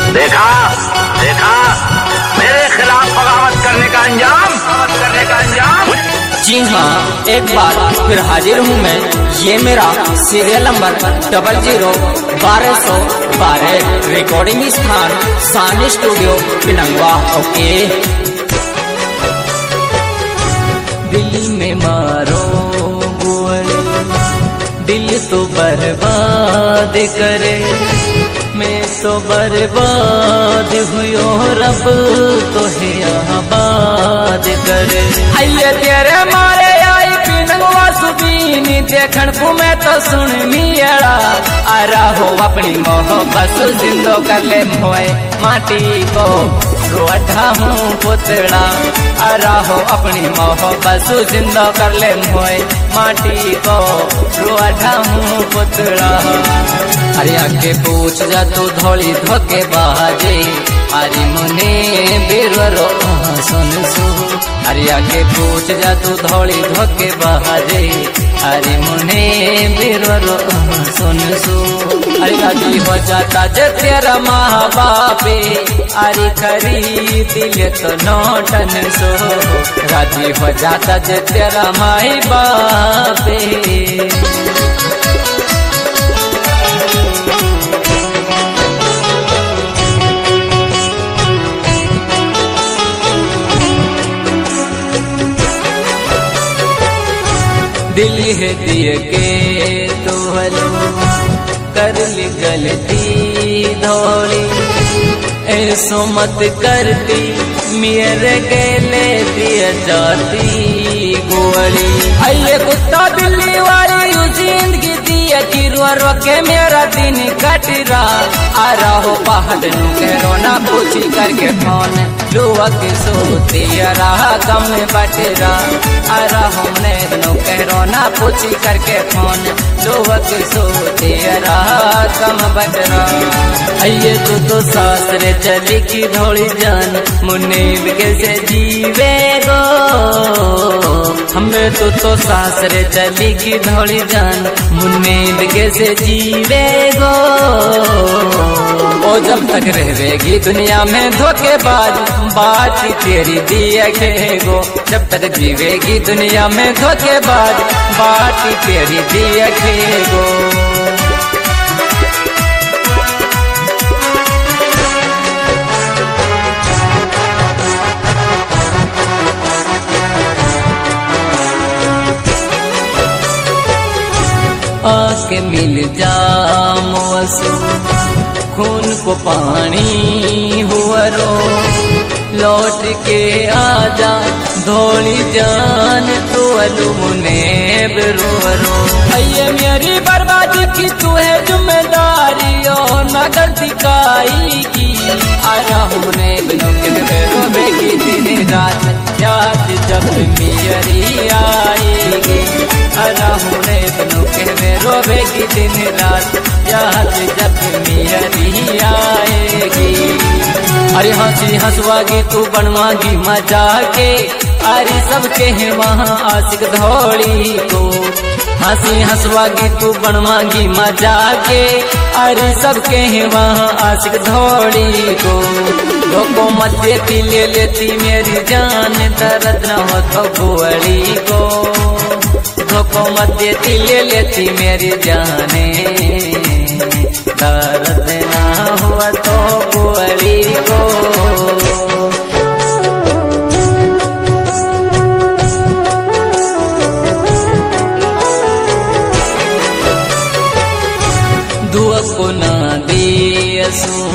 देखा देखा मेरे खिलाफ बगावत करने का अंजाम। जी हाँ, एक बार फिर हाजिर हूँ मैं। ये मेरा सीरियल नंबर 001212, रिकॉर्डिंग स्थान सानी स्टूडियो पिनंगवा। ओके। दिल में मारो गोली, दिल तो बर्बाद करे, मैं तो बर्बाद हुयो, रब तो है आबाद करे। आइए तेरे मारे आई पिनंगवा सुबीनी, देखण को मैं तो सुन मियड़ा। आ रहो अपनी मोहब्बत जिंदो कर ले मोए माटी को रोढ़ा हूँ पुतड़ा। आ रहो अपनी मोहब्बत जिंदो कर ले मोए माटी को रोढ़ा हूँ पुतड़ा। अरे आगे पूछ जा तू धोली धोके बाजे, अरे मुने बेरो सुन सु। अरे आगे पूछ जा तू धोली धोके बाजे, अरे मुने बेरो सुन सु। अरे राजी हो जाता जे तेरा माँ बापे, अरे खरीद ले तो नोटन सो। राजी हो जाता जे तेरा माई बापे। दिल है दिए के तो हलो, कर ली गलती धोली, ऐसो मत करती मेरे गेले दिया जाती गोली। आइए कुत्ता बिल्ली वाली यू जिंदगी दिया कि रो के मेरा दिन कट रहा। आ रहो पहाड़ नु कहो ना पूछी करके फोन, लुआ के सोती रहा गम बट रहा। आ रहो नु कहो ना पूछी करके फोन, लुआ के सोती रहा गम बट रहा। आइए तो सासरे चली की धोली जान, मुनीब कैसे जीवे गो। हमें तो सासरे चली की धोली जान, मुनीब कैसे जीवे गो। ओ जब तक रहेगी दुनिया में धोखेबाज, बात तेरी दिखेगो। जब तक जीवेगी दुनिया में धोखेबाज, बात तेरी दिखेगो। आके मिल जा मुअसु, खून को पानी हुआ रो। लौट के आजा धोली जान, तो अलू मुनेब रो रो। अये मेरी बर्बादी की तू है जिम्मेदारी, ओ न गलती काई की। आया मुनेब रोबेगी दिन रात, याद जब मेरी आएगी। आया मुनेब रोबेगी दिन रात, याद जब मेरी आएगी। अरे हंसी हंसवागी तू बनवागी मजा के, अरे सबके हैं वहाँ आशिक धोली को। हंसी हंसवागी तू बनवागी मजा के, अरे सबके हैं वहाँ आशिक धोली को। धोखो मत देती ले लेती मेरी जान, दर्द न हो तो गोली को। धोखो मत देती ले लेती मेरी जाने, दर्द ना हुआ तो गोली को। दुआ को ना दिया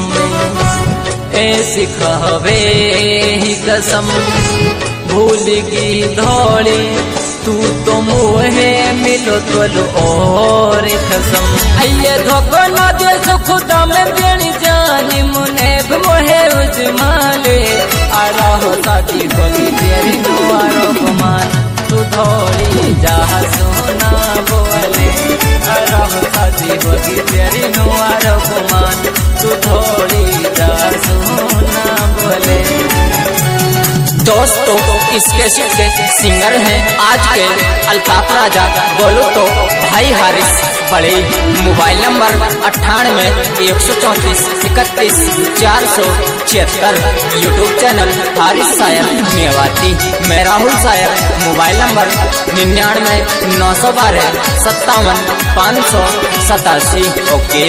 ऐसी खावे ही कसम, भूल की धोली तू तो मुहे मिलो तो और कसम। आइए धोखो ना दे सो खुदा में देनी जानी, मुनेब मोहे उजमाले। आ रहो साथी बोली तेरी दुआरों गुमान, तू धोली जा सोना बोले। आ रहो साथी बोली तेरी दुआरों गुमान, तू धोली जा सोना बोले। दोस्तों इस कैसेट के सिंगर हैं आज के अल्ताफ राजा, बोलो तो भाई हारिस बड़े। Mobile number 98 134 31 476। YouTube channel Haris Sayar Mewati. मैं Rahul Sayar. Mobile number 99 912 57 587। Okay.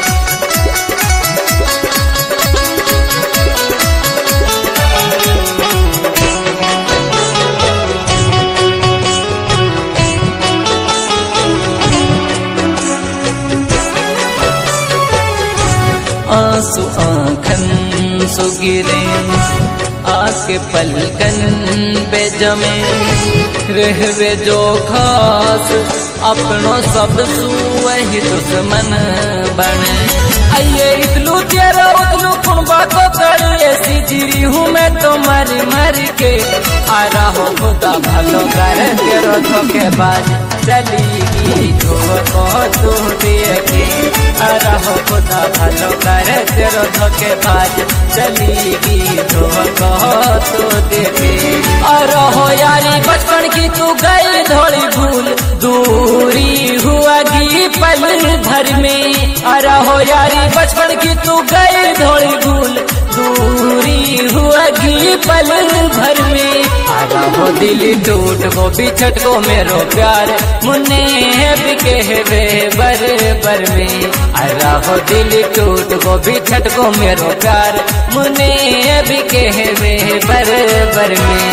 आंसू आँखन सुगिरे आके पलकन पे जमे रहवे जो खास अपनों सब वही दुश्मन बने। आइए इतलू तेरा उतलू कौन बातों कर ऐसी जीरी हूँ मैं तो मर मर के। आ रहा हो खुदा भलो कर तेरो धोखेबाज चली धोखो तू देखे। आ रहा हो खुदा भलो कर तेरो धोखेबाज चली धोखो तू देखे। आ रहो यारी बचपन की तू गई धोड़ी भूल दूरी हुआ गी पल भर में। आ रहो यारी बचपन की तू गई धोड़ी भूल दूरी हुआ गी पल भर में। आ रहो दिल टूट को बिछट को मेरो प्यार मुन्ने बिके वे बर बर में। आ रहो दिल टूट को बिछट को मेरो प्यार मुन्ने बिके वे बर बर में।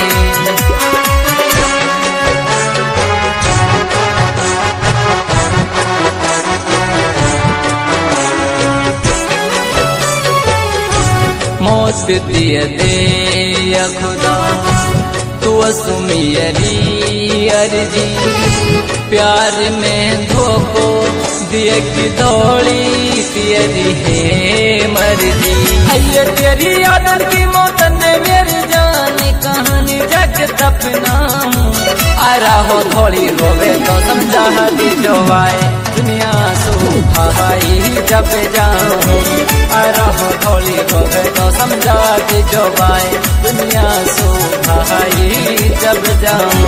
मौत दिए दे या खुदा तू सुमियरी अर्जी। प्यार में धोखो दिए की दौड़ी तेरी है मर्जी। आइए तेरी आदत की मौत ने मेरी जान कहानी जग तपना। आ रहा हो थोड़ी रोवे तो समझा दी जो आए दुनिया सुखाई जब जाऊं। आ रहा हो थोड़ी रोवे तो समझा दी जो आए दुनिया सुखाई जब जाऊं।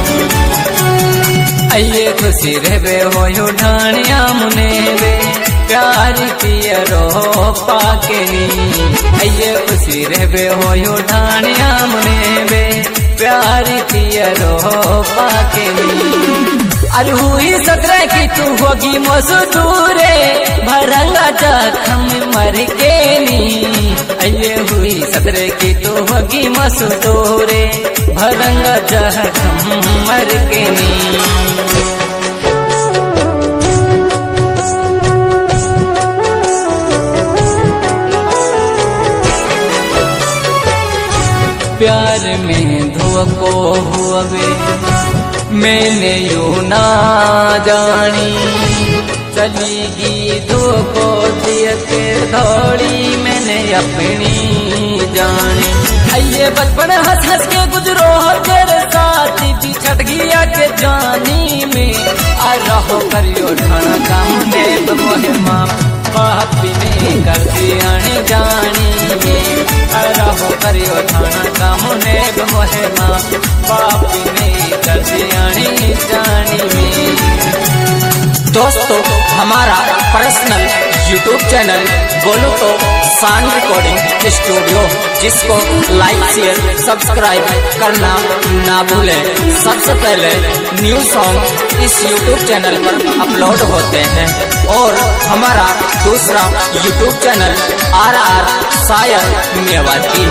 आइए खुशी रहवे हो ढाणिया मुने वे प्यार पियरो पाके नी। आइए खुशी रहवे हो ढाणिया मुने वे प्यार पियरो पाके नी। अरे हुई 17 की तू होगी मजदूरे भरंगा जखम मर के नी। आइए हुई 17 की तू होगी मजदूरे भरंगा जखम मर के नी। प्यार में धोखो हुए मैंने यूं ना जानी। चलीगी धोखो दिए के धोड़ी मैंने अपनी जानी। आइए बचपन हंस हंस के गुजरो तेरे साथ बिछट गया के जानी में। आ रहो करियो ठाना काम ने मोहे माँ पापी ने कर दिया जानी में। आ रहो करियो ठाना काम ने मोहे माँ पापी ने कर दिया जानी में। दोस्तों हमारा पर्सनल यूट्यूब चैनल बोलो तो शान रिकॉर्डिंग स्टूडियो, जिसको लाइक शेयर सब्सक्राइब करना ना भूलें। सबसे पहले न्यू सॉन्ग इस यूट्यूब चैनल पर अपलोड होते हैं। और हमारा दूसरा YouTube channel RR Sayar Mewati.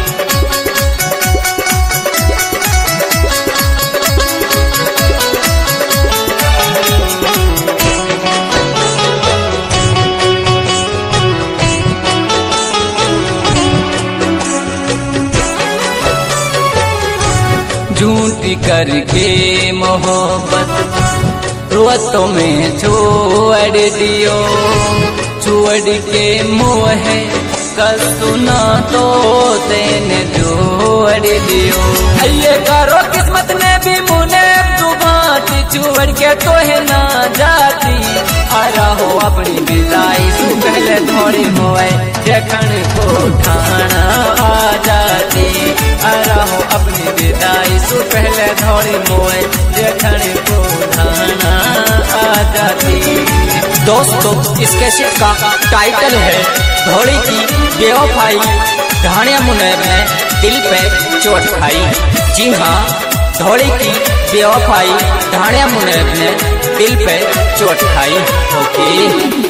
झूठी करके मोहब्बत रुआतों में छोड़ दियो। छोड़ के मोह कसुना तो तेने जोड़ दियो। ये करो किस्मत ने भी मुने तू बात छोड़ के तो है ना जाती। आ रहो अपनी विदाई तू पहले थोड़ी मोए देखन को ठाना आ जाती। आ रहो अपनी धोड़ी मोए देखने को धाना आ जाती। दोस्तों इस कैसेट का टाइटल है धोड़ी की बेवफाई, ढाणिया मुनैर ने दिल पे चोट खाई। जी हाँ, धोड़ी की बेवफाई, ढाणिया मुनैर ने दिल पे चोट खाई। ओके।